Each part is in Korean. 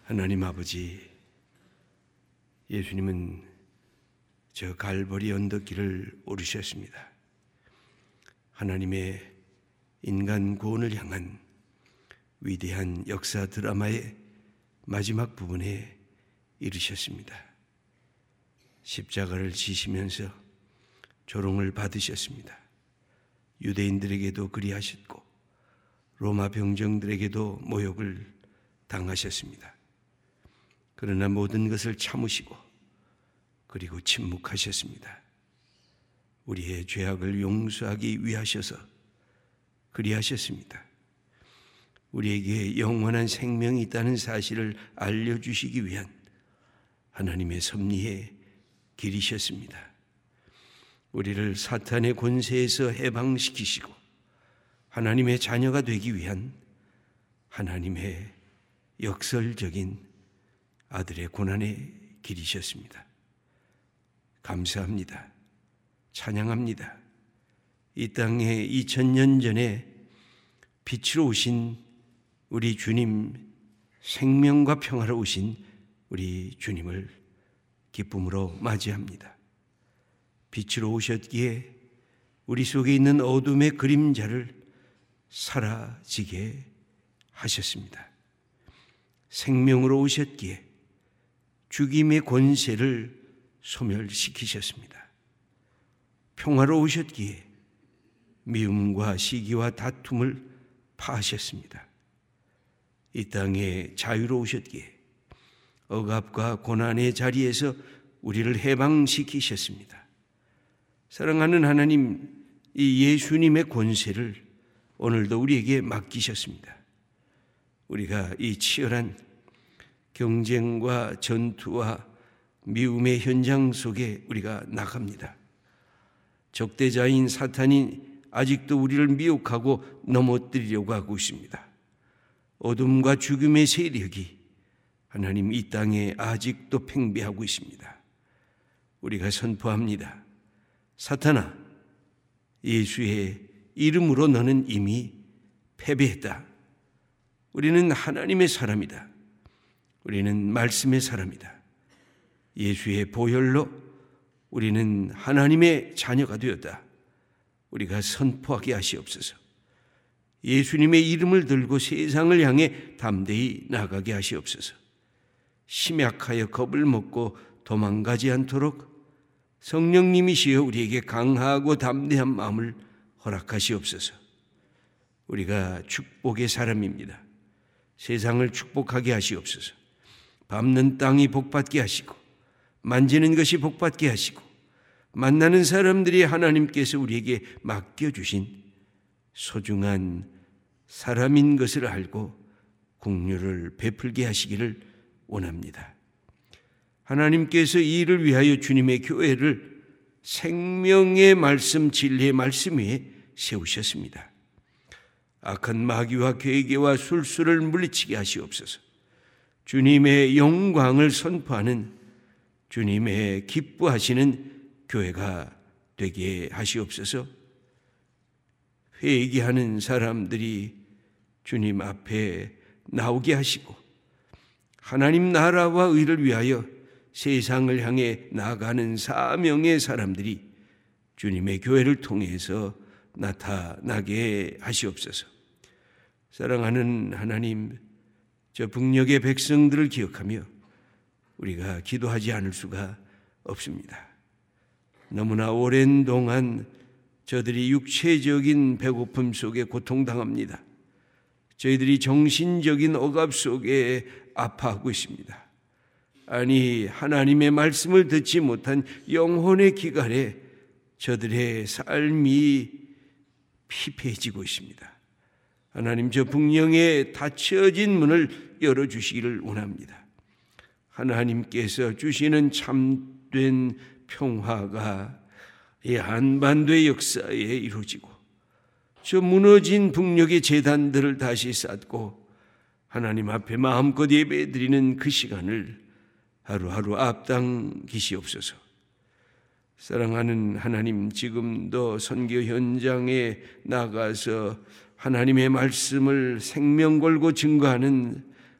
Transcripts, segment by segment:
하나님 아버지, 예수님은 저 갈보리 언덕길을 오르셨습니다. 하나님의 인간 구원을 향한 위대한 역사 드라마의 마지막 부분에 이르셨습니다. 십자가를 지시면서 조롱을 받으셨습니다. 유대인들에게도 그리하셨고 로마 병정들에게도 모욕을 당하셨습니다. 그러나 모든 것을 참으시고 그리고 침묵하셨습니다. 우리의 죄악을 용서하기 위하셔서 그리하셨습니다. 우리에게 영원한 생명이 있다는 사실을 알려주시기 위한 하나님의 섭리의 길이셨습니다. 우리를 사탄의 권세에서 해방시키시고 하나님의 자녀가 되기 위한 하나님의 역설적인 아들의 고난의 길이셨습니다. 감사합니다. 찬양합니다. 이 땅에 2000년 전에 빛으로 오신 우리 주님, 생명과 평화로 오신 우리 주님을 기쁨으로 맞이합니다. 빛으로 오셨기에 우리 속에 있는 어둠의 그림자를 사라지게 하셨습니다. 생명으로 오셨기에 죽임의 권세를 소멸시키셨습니다. 평화로 오셨기에 미움과 시기와 다툼을 파하셨습니다. 이 땅에 자유로 오셨기에 억압과 고난의 자리에서 우리를 해방시키셨습니다. 사랑하는 하나님, 이 예수님의 권세를 오늘도 우리에게 맡기셨습니다. 우리가 이 치열한 경쟁과 전투와 미움의 현장 속에 우리가 나갑니다. 적대자인 사탄이 아직도 우리를 미혹하고 넘어뜨리려고 하고 있습니다. 어둠과 죽음의 세력이 하나님 이 땅에 아직도 팽배하고 있습니다. 우리가 선포합니다. 사탄아, 예수의 이름으로 너는 이미 패배했다. 우리는 하나님의 사람이다. 우리는 말씀의 사람이다. 예수의 보혈로 우리는 하나님의 자녀가 되었다. 우리가 선포하게 하시옵소서. 예수님의 이름을 들고 세상을 향해 담대히 나가게 하시옵소서. 심약하여 겁을 먹고 도망가지 않도록 성령님이시여 우리에게 강하고 담대한 마음을 허락하시옵소서. 우리가 축복의 사람입니다. 세상을 축복하게 하시옵소서. 밟는 땅이 복받게 하시고 만지는 것이 복받게 하시고 만나는 사람들이 하나님께서 우리에게 맡겨주신 소중한 사람인 것을 알고 긍휼을 베풀게 하시기를 원합니다. 하나님께서 이 일을 위하여 주님의 교회를 생명의 말씀, 진리의 말씀 위에 세우셨습니다. 악한 마귀와 괴계와 술수를 물리치게 하시옵소서. 주님의 영광을 선포하는 주님의 기뻐하시는 교회가 되게 하시옵소서. 회개하는 사람들이 주님 앞에 나오게 하시고 하나님 나라와 의를 위하여 세상을 향해 나아가는 사명의 사람들이 주님의 교회를 통해서 나타나게 하시옵소서. 사랑하는 하나님, 저 북녘의 백성들을 기억하며 우리가 기도하지 않을 수가 없습니다. 너무나 오랜 동안 저들이 육체적인 배고픔 속에 고통당합니다. 저희들이 정신적인 억압 속에 아파하고 있습니다. 아니, 하나님의 말씀을 듣지 못한 영혼의 기갈에 저들의 삶이 피폐해지고 있습니다. 하나님, 저 북녘에 닫혀진 문을 열어주시기를 원합니다. 하나님께서 주시는 참된 평화가 이 한반도의 역사에 이루어지고 저 무너진 북녘의 제단들을 다시 쌓고 하나님 앞에 마음껏 예배드리는 그 시간을 하루하루 앞당기시옵소서. 사랑하는 하나님, 지금도 선교 현장에 나가서 하나님의 말씀을 생명 걸고 증거하는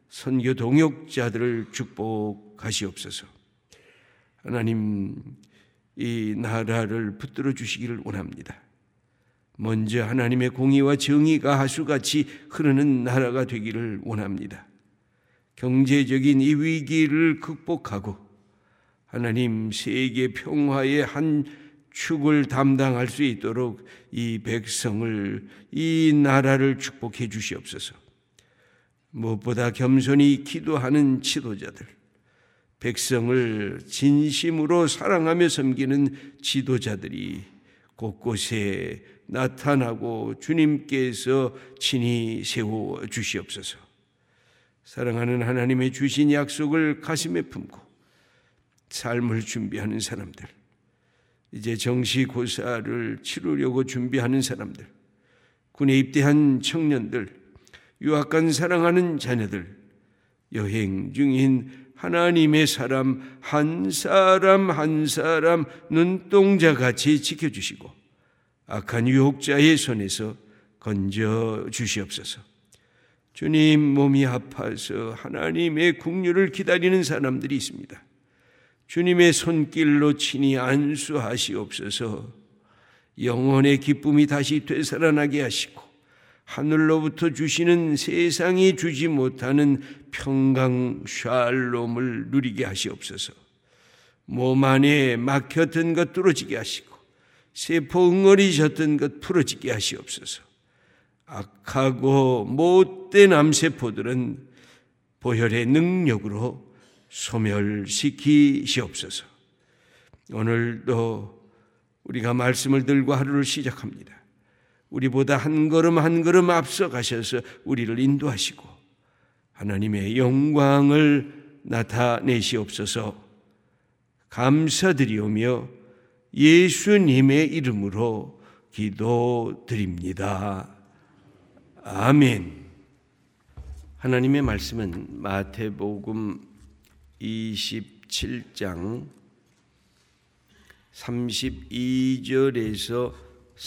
선교 동역자들을 축복하시옵소서. 하나님, 이 나라를 붙들어 주시기를 원합니다. 먼저 하나님의 공의와 정의가 하수같이 흐르는 나라가 되기를 원합니다. 경제적인 이 위기를 극복하고 하나님 세계 평화의 한 축을 담당할 수 있도록 이 백성을, 이 나라를 축복해 주시옵소서. 무엇보다 겸손히 기도하는 지도자들, 백성을 진심으로 사랑하며 섬기는 지도자들이 곳곳에 나타나고 주님께서 친히 세워 주시옵소서. 사랑하는 하나님의 주신 약속을 가슴에 품고 삶을 준비하는 사람들, 이제 정시고사를 치르려고 준비하는 사람들, 군에 입대한 청년들, 유학 간 사랑하는 자녀들, 여행 중인 하나님의 사람 한 사람 한 사람 눈동자같이 지켜주시고 악한 유혹자의 손에서 건져 주시옵소서. 주님, 몸이 아파서 하나님의 긍휼을 기다리는 사람들이 있습니다. 주님의 손길로 친히 안수하시옵소서. 영혼의 기쁨이 다시 되살아나게 하시고 하늘로부터 주시는 세상이 주지 못하는 평강 샬롬을 누리게 하시옵소서. 몸 안에 막혔던 것 뚫어지게 하시고 세포 응어리졌던 것 풀어지게 하시옵소서. 악하고 못된 암세포들은 보혈의 능력으로 소멸시키시옵소서. 오늘도 우리가 말씀을 들고 하루를 시작합니다. 우리보다 한 걸음 한 걸음 앞서 가셔서 우리를 인도하시고 하나님의 영광을 나타내시옵소서. 감사드리오며 예수님의 이름으로 기도드립니다. 아멘. 하나님의 말씀은 마태복음 27장 32절에서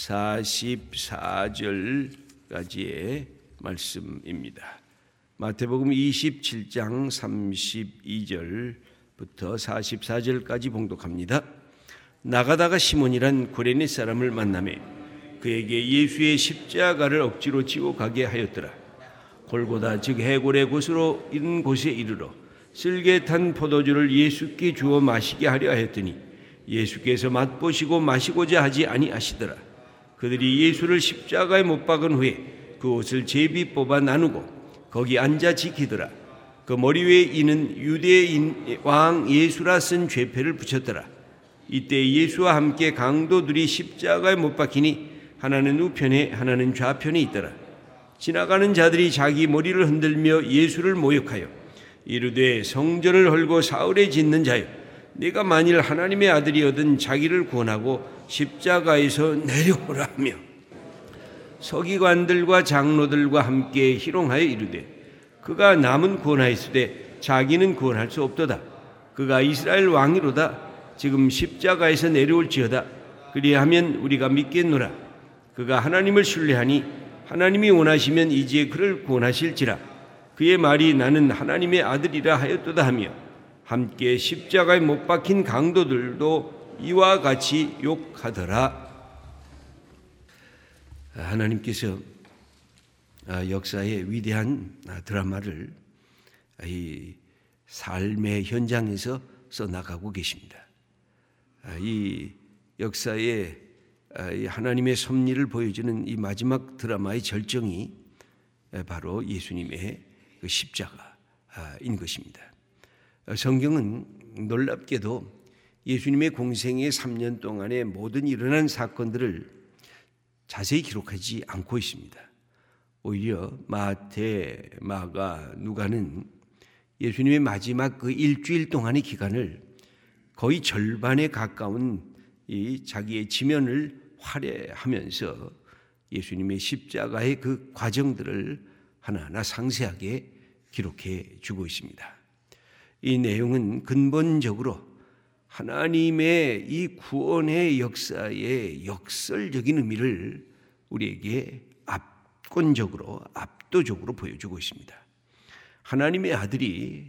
44절까지의 말씀입니다. 마태복음 27장 32절부터 44절까지 봉독합니다. 나가다가 시몬이란 구레네 사람을 만나매 그에게 예수의 십자가를 억지로 지고 가게 하였더라. 골고다 즉 해골의 곳으로 이른 곳에 이르러 쓸개 탄 포도주를 예수께 주어 마시게 하려 하였더니 예수께서 맛보시고 마시고자 하지 아니하시더라. 그들이 예수를 십자가에 못 박은 후에 그 옷을 제비 뽑아 나누고 거기 앉아 지키더라. 그 머리 위에 이는 유대인 왕 예수라 쓴 죄패를 붙였더라. 이때 예수와 함께 강도들이 십자가에 못 박히니 하나는 우편에 하나는 좌편에 있더라. 지나가는 자들이 자기 머리를 흔들며 예수를 모욕하여 이르되 성전을 헐고 사흘에 짓는 자여, 네가 만일 하나님의 아들이거든 자기를 구원하고 십자가에서 내려오라 하며 서기관들과 장로들과 함께 희롱하여 이르되 그가 남은 구원하였으되 자기는 구원할 수 없도다. 그가 이스라엘 왕이로다. 지금 십자가에서 내려올지어다. 그리하면 우리가 믿겠노라. 그가 하나님을 신뢰하니 하나님이 원하시면 이제 그를 구원하실지라. 그의 말이 나는 하나님의 아들이라 하였도다 하며 함께 십자가에 못 박힌 강도들도 이와 같이 욕하더라. 하나님께서 역사의 위대한 드라마를 이 삶의 현장에서 써나가고 계십니다. 이 역사의 하나님의 섭리를 보여주는 이 마지막 드라마의 절정이 바로 예수님의 그 십자가인 것입니다. 성경은 놀랍게도 예수님의 공생의 3년 동안의 모든 일어난 사건들을 자세히 기록하지 않고 있습니다. 오히려 마태, 마가, 누가는 예수님의 마지막 그 일주일 동안의 기간을 거의 절반에 가까운 이 자기의 지면을 활애하면서 예수님의 십자가의 그 과정들을 하나하나 상세하게 기록해 주고 있습니다. 이 내용은 근본적으로 하나님의 이 구원의 역사의 역설적인 의미를 우리에게 압권적으로, 압도적으로 보여주고 있습니다. 하나님의 아들이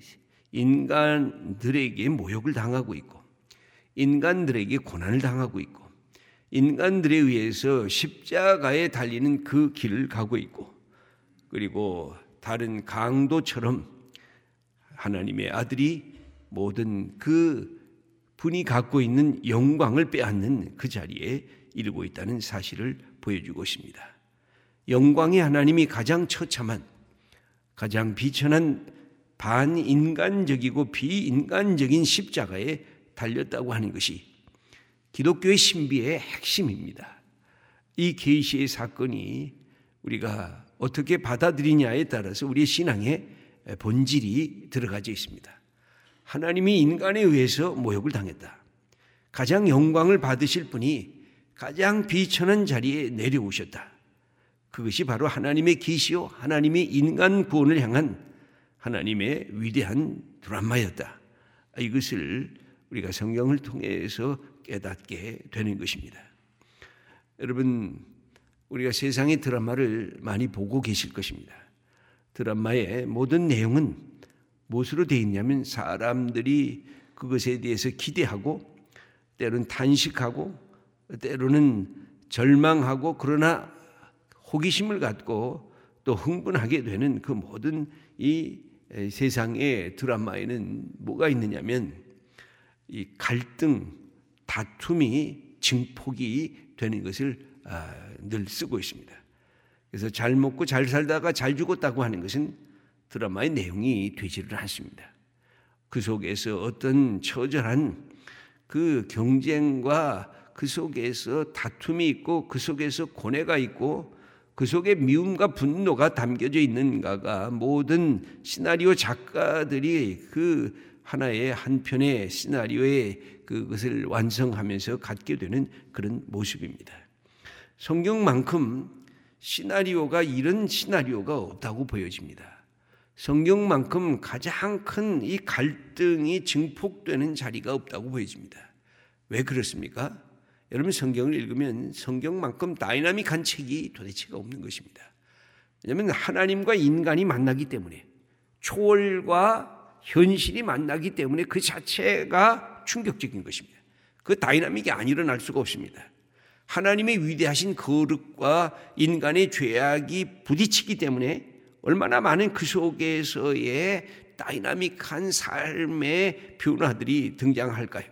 인간들에게 모욕을 당하고 있고 인간들에게 고난을 당하고 있고 인간들에 의해서 십자가에 달리는 그 길을 가고 있고 그리고 다른 강도처럼 하나님의 아들이 모든 그 분이 갖고 있는 영광을 빼앗는 그 자리에 이르고 있다는 사실을 보여주고 있습니다. 영광의 하나님이 가장 처참한 가장 비천한 반인간적이고 비인간적인 십자가에 달렸다고 하는 것이 기독교의 신비의 핵심입니다. 이 계시의 사건이 우리가 어떻게 받아들이냐에 따라서 우리의 신앙의 본질이 들어가져 있습니다. 하나님이 인간에 의해서 모욕을 당했다. 가장 영광을 받으실 분이 가장 비천한 자리에 내려오셨다. 그것이 바로 하나님의 계시요 하나님의 인간 구원을 향한 하나님의 위대한 드라마였다. 이것을 우리가 성경을 통해서 깨닫게 되는 것입니다. 여러분, 우리가 세상의 드라마를 많이 보고 계실 것입니다. 드라마의 모든 내용은 무엇으로 되어 있냐면 사람들이 그것에 대해서 기대하고 때로는 탄식하고 때로는 절망하고 그러나 호기심을 갖고 또 흥분하게 되는 그 모든 이 세상의 드라마에는 뭐가 있느냐면 이 갈등, 다툼이 증폭이 되는 것을 늘 쓰고 있습니다. 그래서 잘 먹고 잘 살다가 잘 죽었다고 하는 것은 드라마의 내용이 되지를 않습니다. 그 속에서 어떤 처절한 그 경쟁과 그 속에서 다툼이 있고 그 속에서 고뇌가 있고 그 속에 미움과 분노가 담겨져 있는가가 모든 시나리오 작가들이 그 하나의 한편의 시나리오의 그것을 완성하면서 갖게 되는 그런 모습입니다. 성경만큼 시나리오가 이런 시나리오가 없다고 보여집니다. 성경만큼 가장 큰 이 갈등이 증폭되는 자리가 없다고 보여집니다. 왜 그렇습니까? 여러분 성경을 읽으면 성경만큼 다이나믹한 책이 도대체가 없는 것입니다. 왜냐하면 하나님과 인간이 만나기 때문에 초월과 현실이 만나기 때문에 그 자체가 충격적인 것입니다. 그 다이나믹이 안 일어날 수가 없습니다. 하나님의 위대하신 거룩과 인간의 죄악이 부딪히기 때문에 얼마나 많은 그 속에서의 다이나믹한 삶의 변화들이 등장할까요?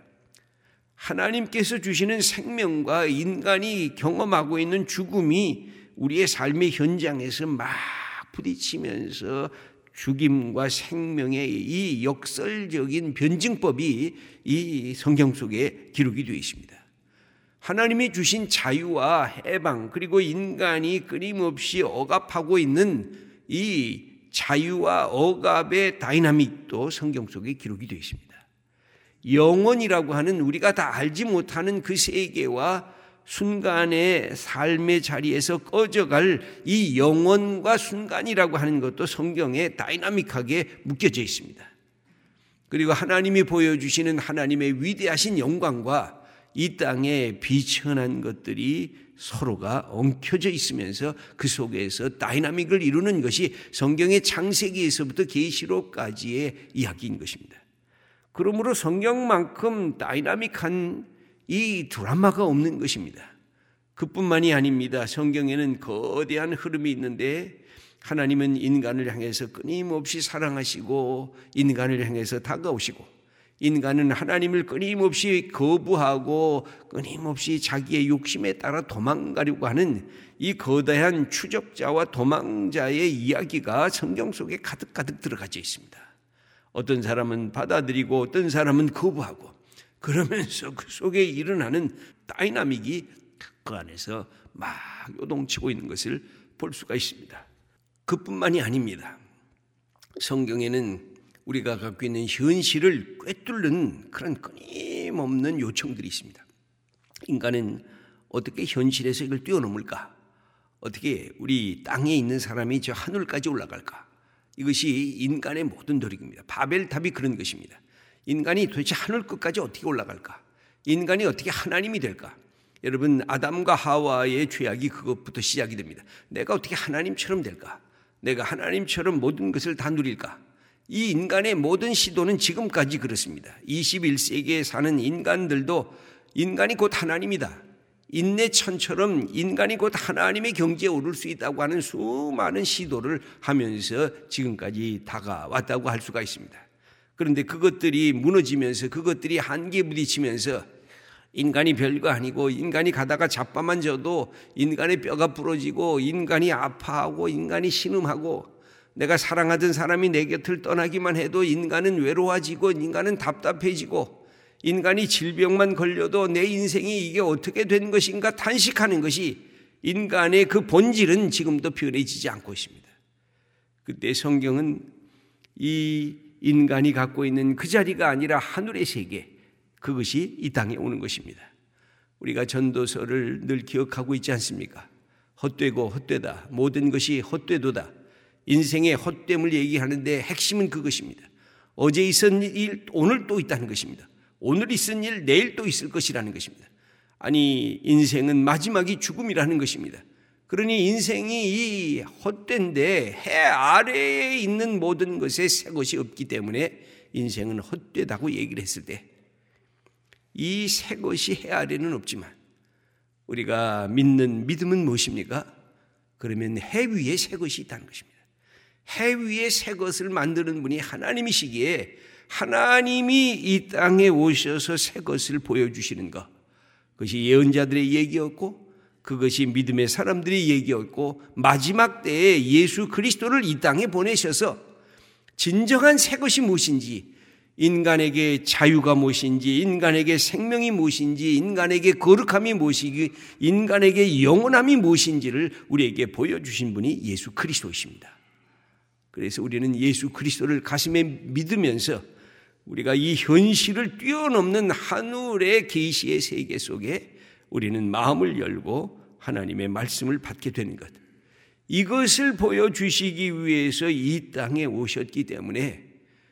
하나님께서 주시는 생명과 인간이 경험하고 있는 죽음이 우리의 삶의 현장에서 막 부딪히면서 죽임과 생명의 이 역설적인 변증법이 이 성경 속에 기록이 되어 있습니다. 하나님이 주신 자유와 해방 그리고 인간이 끊임없이 억압하고 있는 이 자유와 억압의 다이나믹도 성경 속에 기록이 되어 있습니다. 영혼이라고 하는 우리가 다 알지 못하는 그 세계와 순간의 삶의 자리에서 꺼져갈 이 영혼과 순간이라고 하는 것도 성경에 다이나믹하게 묶여져 있습니다. 그리고 하나님이 보여주시는 하나님의 위대하신 영광과 이 땅의 비천한 것들이 서로가 엉켜져 있으면서 그 속에서 다이나믹을 이루는 것이 성경의 창세기에서부터 계시록까지의 이야기인 것입니다. 그러므로 성경만큼 다이나믹한 이 드라마가 없는 것입니다. 그뿐만이 아닙니다. 성경에는 거대한 흐름이 있는데 하나님은 인간을 향해서 끊임없이 사랑하시고 인간을 향해서 다가오시고 인간은 하나님을 끊임없이 거부하고 끊임없이 자기의 욕심에 따라 도망가려고 하는 이 거대한 추적자와 도망자의 이야기가 성경 속에 가득가득 들어가져 있습니다. 어떤 사람은 받아들이고 어떤 사람은 거부하고 그러면서 그 속에 일어나는 다이나믹이 그 안에서 막 요동치고 있는 것을 볼 수가 있습니다. 그뿐만이 아닙니다. 성경에는 우리가 갖고 있는 현실을 꿰뚫는 그런 끊임없는 요청들이 있습니다. 인간은 어떻게 현실에서 이걸 뛰어넘을까? 어떻게 우리 땅에 있는 사람이 저 하늘까지 올라갈까? 이것이 인간의 모든 노력입니다. 바벨탑이 그런 것입니다. 인간이 도대체 하늘 끝까지 어떻게 올라갈까? 인간이 어떻게 하나님이 될까? 여러분 아담과 하와의 죄악이 그것부터 시작이 됩니다. 내가 어떻게 하나님처럼 될까? 내가 하나님처럼 모든 것을 다 누릴까? 이 인간의 모든 시도는 지금까지 그렇습니다. 21세기에 사는 인간들도 인간이 곧 하나님이다. 인내천처럼 인간이 곧 하나님의 경지에 오를 수 있다고 하는 수많은 시도를 하면서 지금까지 다가왔다고 할 수가 있습니다. 그런데 그것들이 무너지면서, 그것들이 한계에 부딪히면서 인간이 별거 아니고, 인간이 가다가 자빠만 져도 인간의 뼈가 부러지고, 인간이 아파하고, 인간이 신음하고, 내가 사랑하던 사람이 내 곁을 떠나기만 해도 인간은 외로워지고, 인간은 답답해지고, 인간이 질병만 걸려도 내 인생이 이게 어떻게 된 것인가 탄식하는 것이 인간의 그 본질은 지금도 변해지지 않고 있습니다. 그때 성경은 이 인간이 갖고 있는 그 자리가 아니라 하늘의 세계, 그것이 이 땅에 오는 것입니다. 우리가 전도서를 늘 기억하고 있지 않습니까? 헛되고 헛되다, 모든 것이 헛되도다. 인생의 헛됨을 얘기하는데 핵심은 그것입니다. 어제 있었던 일 오늘 또 있다는 것입니다. 오늘 있은 일 내일 또 있을 것이라는 것입니다. 아니, 인생은 마지막이 죽음이라는 것입니다. 그러니 인생이 이 헛된데 해 아래에 있는 모든 것에 새 것이 없기 때문에 인생은 헛되다고 얘기를 했을 때, 이 새 것이 해 아래는 없지만 우리가 믿는 믿음은 무엇입니까? 그러면 해 위에 새 것이 있다는 것입니다. 해 위에 새 것을 만드는 분이 하나님이시기에 하나님이 이 땅에 오셔서 새 것을 보여주시는 것, 그것이 예언자들의 얘기였고, 그것이 믿음의 사람들의 얘기였고, 마지막 때에 예수 그리스도를 이 땅에 보내셔서 진정한 새 것이 무엇인지, 인간에게 자유가 무엇인지, 인간에게 생명이 무엇인지, 인간에게 거룩함이 무엇이기, 인간에게 영원함이 무엇인지를 우리에게 보여주신 분이 예수 그리스도이십니다. 그래서 우리는 예수 그리스도를 가슴에 믿으면서 우리가 이 현실을 뛰어넘는 하늘의 계시의 세계 속에 우리는 마음을 열고 하나님의 말씀을 받게 되는 것, 이것을 보여주시기 위해서 이 땅에 오셨기 때문에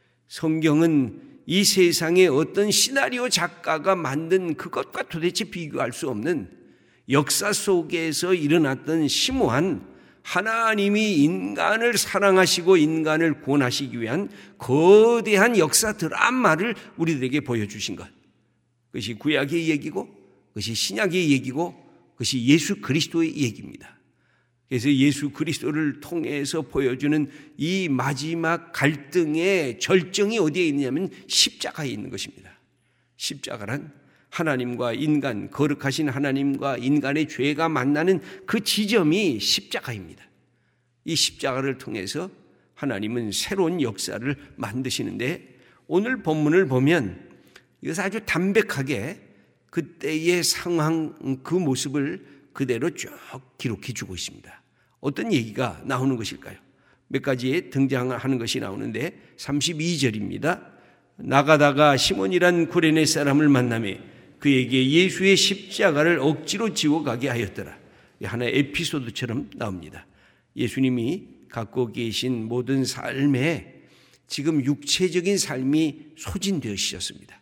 성경은 이 세상에 어떤 시나리오 작가가 만든 그것과 도대체 비교할 수 없는 역사 속에서 일어났던 심오한 하나님이 인간을 사랑하시고 인간을 구원하시기 위한 거대한 역사 드라마를 우리들에게 보여주신 것, 그것이 구약의 얘기고, 그것이 신약의 얘기고, 그것이 예수 그리스도의 얘기입니다. 그래서 예수 그리스도를 통해서 보여주는 이 마지막 갈등의 절정이 어디에 있냐면 십자가에 있는 것입니다. 십자가란 하나님과 인간, 거룩하신 하나님과 인간의 죄가 만나는 그 지점이 십자가입니다. 이 십자가를 통해서 하나님은 새로운 역사를 만드시는데, 오늘 본문을 보면 이것을 아주 담백하게 그때의 상황, 그 모습을 그대로 쭉 기록해 주고 있습니다. 어떤 얘기가 나오는 것일까요? 몇 가지에 등장하는 것이 나오는데 32절입니다. 나가다가 시몬이란 구레네 사람을 만나매 그에게 예수의 십자가를 억지로 지고 가게 하였더라. 하나의 에피소드처럼 나옵니다. 예수님이 갖고 계신 모든 삶에 지금 육체적인 삶이 소진되어지셨습니다.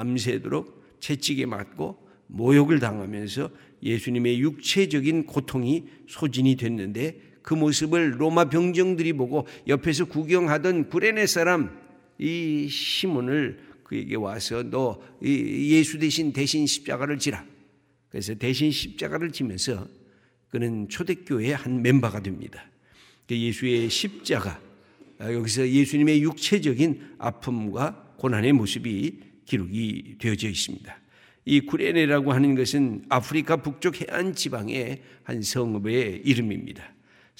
밤새도록 채찍에 맞고 모욕을 당하면서 예수님의 육체적인 고통이 소진이 됐는데, 그 모습을 로마 병정들이 보고 옆에서 구경하던 구레네 사람 이 시몬을 그에게 와서 너 예수 대신 십자가를 지라. 그래서 대신 십자가를 지면서 그는 초대교회의 한 멤버가 됩니다. 예수의 십자가, 여기서 예수님의 육체적인 아픔과 고난의 모습이 기록이 되어져 있습니다. 이 구레네라고 하는 것은 아프리카 북쪽 해안 지방의 한 성읍의 이름입니다.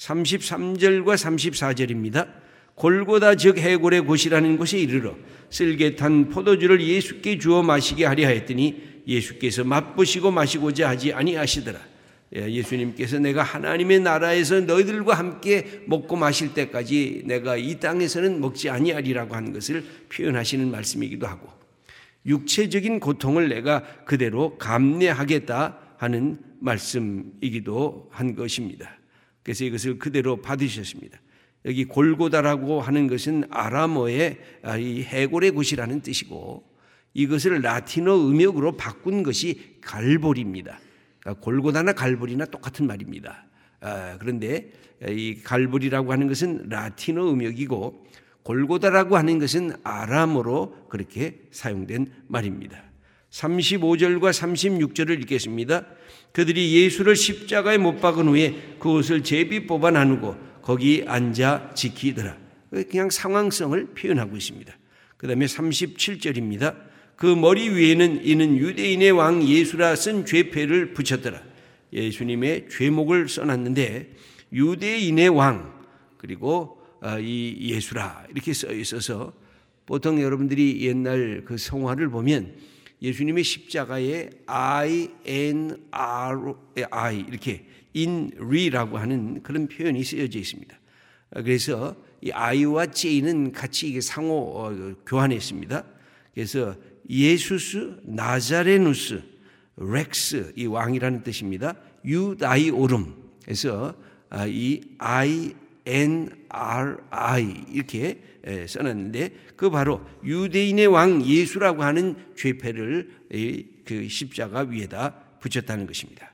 33절과 34절입니다. 골고다 즉 해골의 곳이라는 곳에 이르러 쓸개 탄 포도주를 예수께 주어 마시게 하려 했더니 예수께서 맛보시고 마시고자 하지 아니하시더라. 예수님께서 내가 하나님의 나라에서 너희들과 함께 먹고 마실 때까지 내가 이 땅에서는 먹지 아니하리라고 하는 것을 표현하시는 말씀이기도 하고, 육체적인 고통을 내가 그대로 감내하겠다 하는 말씀이기도 한 것입니다. 그래서 이것을 그대로 받으셨습니다. 여기 골고다라고 하는 것은 아람어의 이 해골의 곳이라는 뜻이고, 이것을 라틴어 음역으로 바꾼 것이 갈보리입니다. 골고다나 갈보리나 똑같은 말입니다. 그런데 이 갈보리라고 하는 것은 라틴어 음역이고, 골고다라고 하는 것은 아람어로 그렇게 사용된 말입니다. 35절과 36절을 읽겠습니다. 그들이 예수를 십자가에 못 박은 후에 그것을 제비 뽑아 나누고 거기 앉아 지키더라. 그냥 상황성을 표현하고 있습니다. 그 다음에 37절입니다. 그 머리 위에는 이는 유대인의 왕 예수라 쓴 죄패를 붙였더라. 예수님의 죄목을 써놨는데 유대인의 왕 그리고 이 예수라 이렇게 써 있어서 보통 여러분들이 옛날 그 성화를 보면 예수님의 십자가에 I 이렇게 in리라고 하는 그런 표현이 쓰여져 있습니다. 그래서 이 I와 J는 같이 이게 상호 교환했습니다. 그래서 예수스 나자레누스 렉스 이 왕이라는 뜻입니다. 유다이오름 그래서 이 INRI 이렇게 써놨는데 그 바로 유대인의 왕 예수라고 하는 죄패를 그 십자가 위에다 붙였다는 것입니다.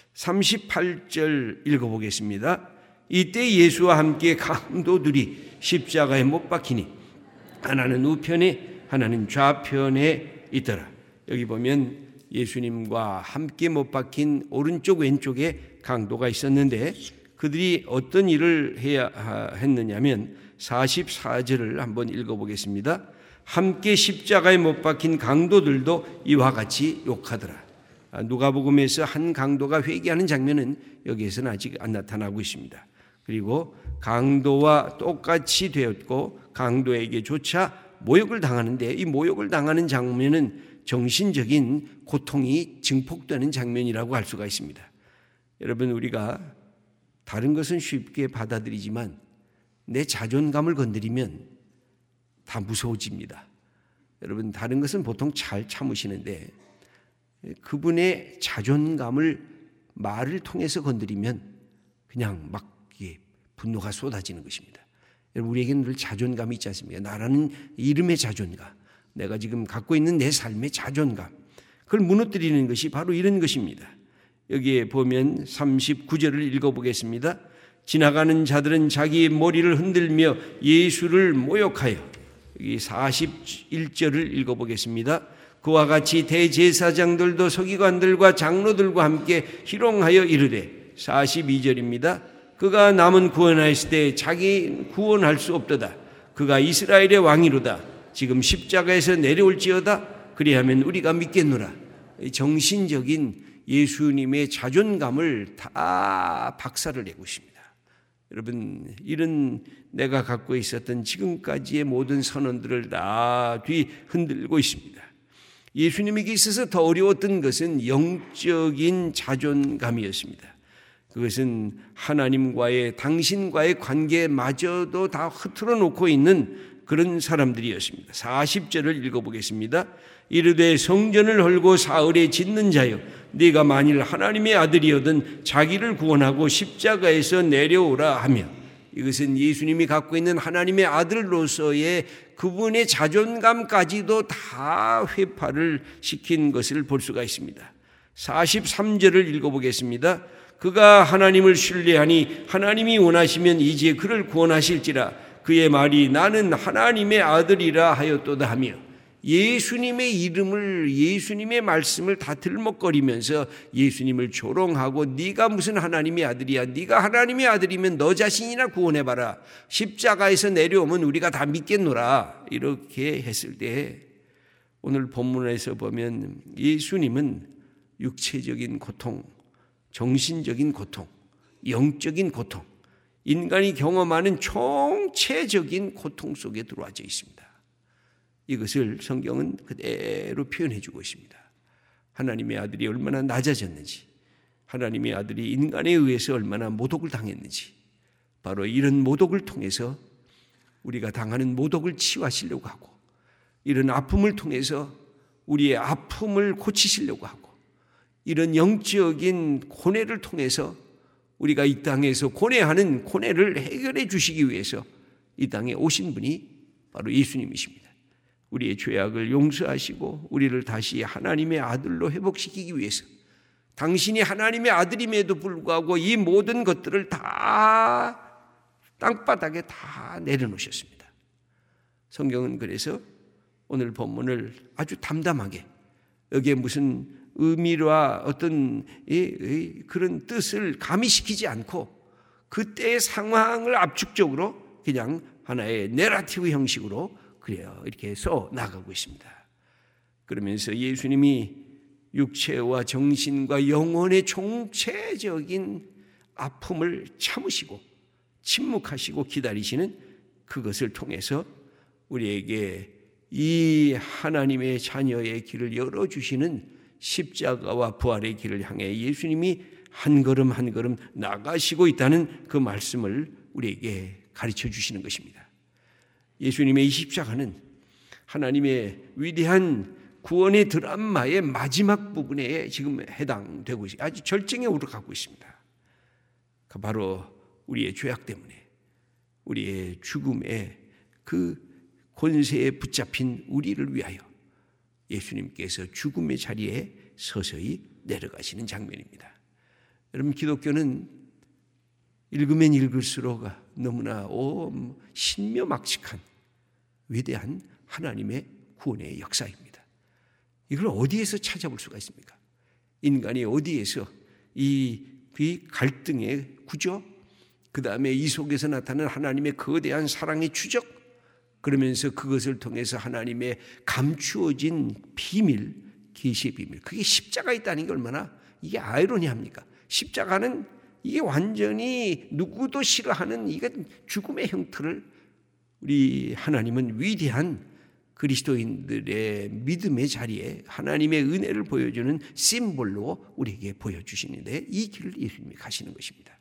38절 읽어보겠습니다. 이때 예수와 함께 강도들이 십자가에 못 박히니 하나는 우편에 하나는 좌편에 있더라. 여기 보면 예수님과 함께 못 박힌 오른쪽 왼쪽에 강도가 있었는데 그들이 어떤 일을 해야 했느냐면 44절을 한번 읽어보겠습니다. 함께 십자가에 못 박힌 강도들도 이와 같이 욕하더라. 누가복음에서 한 강도가 회개하는 장면은 여기에서는 아직 안 나타나고 있습니다. 그리고 강도와 똑같이 되었고 강도에게조차 모욕을 당하는데 이 모욕을 당하는 장면은 정신적인 고통이 증폭되는 장면이라고 할 수가 있습니다. 여러분 우리가 다른 것은 쉽게 받아들이지만 내 자존감을 건드리면 다 무서워집니다. 여러분 다른 것은 보통 잘 참으시는데 그분의 자존감을 말을 통해서 건드리면 그냥 막 분노가 쏟아지는 것입니다. 여러분 우리에게는 늘 자존감이 있지 않습니까? 나라는 이름의 자존감, 내가 지금 갖고 있는 내 삶의 자존감, 그걸 무너뜨리는 것이 바로 이런 것입니다. 여기에 보면 39절을 읽어보겠습니다. 지나가는 자들은 자기의 머리를 흔들며 예수를 모욕하여 여기 41절을 읽어보겠습니다. 그와 같이 대제사장들도 서기관들과 장로들과 함께 희롱하여 이르되 42절입니다. 그가 남은 구원하였을 때 자기 구원할 수 없도다. 그가 이스라엘의 왕이로다. 지금 십자가에서 내려올지어다. 그리하면 우리가 믿겠노라. 정신적인 예수님의 자존감을 다 박살을 내고 있습니다. 여러분 이런 내가 갖고 있었던 지금까지의 모든 선언들을 다 뒤흔들고 있습니다. 예수님에게 있어서 더 어려웠던 것은 영적인 자존감이었습니다. 그것은 하나님과의 당신과의 관계마저도 다 흐트러 놓고 있는 그런 사람들이었습니다. 40절을 읽어보겠습니다. 이르되 성전을 헐고 사흘에 짓는 자여 네가 만일 하나님의 아들이거든 자기를 구원하고 십자가에서 내려오라 하며 이것은 예수님이 갖고 있는 하나님의 아들로서의 그분의 자존감까지도 다 회파를 시킨 것을 볼 수가 있습니다. 43절을 읽어보겠습니다. 그가 하나님을 신뢰하니 하나님이 원하시면 이제 그를 구원하실지라 그의 말이 나는 하나님의 아들이라 하였도다 하며 예수님의 이름을 예수님의 말씀을 다 들먹거리면서 예수님을 조롱하고 네가 무슨 하나님의 아들이야, 네가 하나님의 아들이면 너 자신이나 구원해봐라, 십자가에서 내려오면 우리가 다 믿겠노라 이렇게 했을 때 오늘 본문에서 보면 예수님은 육체적인 고통, 정신적인 고통, 영적인 고통, 인간이 경험하는 총체적인 고통 속에 들어와져 있습니다. 이것을 성경은 그대로 표현해 주고 있습니다. 하나님의 아들이 얼마나 낮아졌는지, 하나님의 아들이 인간에 의해서 얼마나 모독을 당했는지, 바로 이런 모독을 통해서 우리가 당하는 모독을 치유하시려고 하고, 이런 아픔을 통해서 우리의 아픔을 고치시려고 하고, 이런 영적인 고뇌를 통해서 우리가 이 땅에서 고뇌하는 고뇌를 해결해 주시기 위해서 이 땅에 오신 분이 바로 예수님이십니다. 우리의 죄악을 용서하시고 우리를 다시 하나님의 아들로 회복시키기 위해서 당신이 하나님의 아들임에도 불구하고 이 모든 것들을 다 땅바닥에 다 내려놓으셨습니다. 성경은 그래서 오늘 본문을 아주 담담하게 여기에 무슨 의미와 어떤 그런 뜻을 가미시키지 않고 그때의 상황을 압축적으로 그냥 하나의 내러티브 형식으로 그래요. 이렇게 써 나가고 있습니다. 그러면서 예수님이 육체와 정신과 영혼의 총체적인 아픔을 참으시고 침묵하시고 기다리시는 그것을 통해서 우리에게 이 하나님의 자녀의 길을 열어주시는 십자가와 부활의 길을 향해 예수님이 한 걸음 한 걸음 나가시고 있다는 그 말씀을 우리에게 가르쳐 주시는 것입니다. 예수님의 이 십자가는 하나님의 위대한 구원의 드라마의 마지막 부분에 지금 해당되고 있습니다. 아주 절정에 오르가고 있습니다. 바로 우리의 죄악 때문에 우리의 죽음의 그 권세에 붙잡힌 우리를 위하여 예수님께서 죽음의 자리에 서서히 내려가시는 장면입니다. 여러분, 기독교는 읽으면 읽을수록 너무나 신묘막측한 위대한 하나님의 구원의 역사입니다. 이걸 어디에서 찾아볼 수가 있습니까? 인간이 어디에서 이 갈등의 구조, 그 다음에 이 속에서 나타나는 하나님의 거대한 사랑의 추적, 그러면서 그것을 통해서 하나님의 감추어진 비밀, 계시의 비밀, 그게 십자가에 있다는 게 얼마나 이게 아이러니합니까? 십자가는 이게 완전히 누구도 싫어하는 이게 죽음의 형태를 우리 하나님은 위대한 그리스도인들의 믿음의 자리에 하나님의 은혜를 보여주는 심볼로 우리에게 보여주시는데 이 길을 예수님이 가시는 것입니다.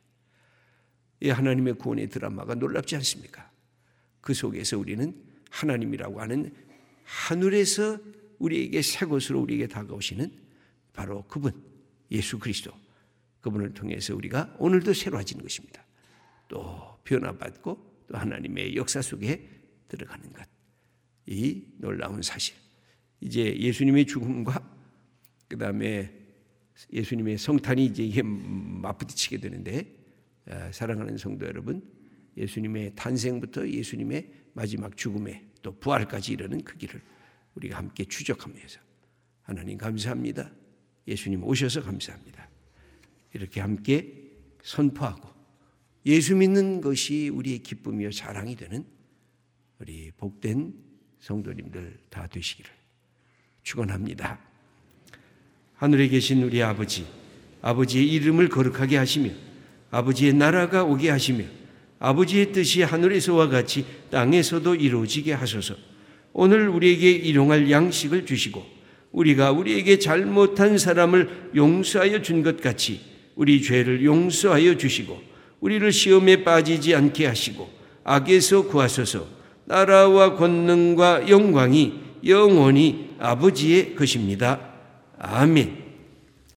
이 하나님의 구원의 드라마가 놀랍지 않습니까? 그 속에서 우리는 하나님이라고 하는 하늘에서 우리에게 새 것으로 우리에게 다가오시는 바로 그분 예수 그리스도, 그분을 통해서 우리가 오늘도 새로워지는 것입니다. 또 변화받고 또 하나님의 역사 속에 들어가는 것, 이 놀라운 사실. 이제 예수님의 죽음과 그 다음에 예수님의 성탄이 이제 이게 맞부딪히게 되는데, 사랑하는 성도 여러분, 예수님의 탄생부터 예수님의 마지막 죽음에 또 부활까지 이르는 그 길을 우리가 함께 추적하면서 하나님 감사합니다. 예수님 오셔서 감사합니다. 이렇게 함께 선포하고 예수 믿는 것이 우리의 기쁨이요 자랑이 되는 우리 복된 성도님들 다 되시기를 축원합니다. 하늘에 계신 우리 아버지, 아버지의 이름을 거룩하게 하시며 아버지의 나라가 오게 하시며 아버지의 뜻이 하늘에서와 같이 땅에서도 이루어지게 하소서. 오늘 우리에게 일용할 양식을 주시고 우리가 우리에게 잘못한 사람을 용서하여 준 것 같이 우리 죄를 용서하여 주시고 우리를 시험에 빠지지 않게 하시고 악에서 구하소서. 나라와 권능과 영광이 영원히 아버지의 것입니다. 아멘.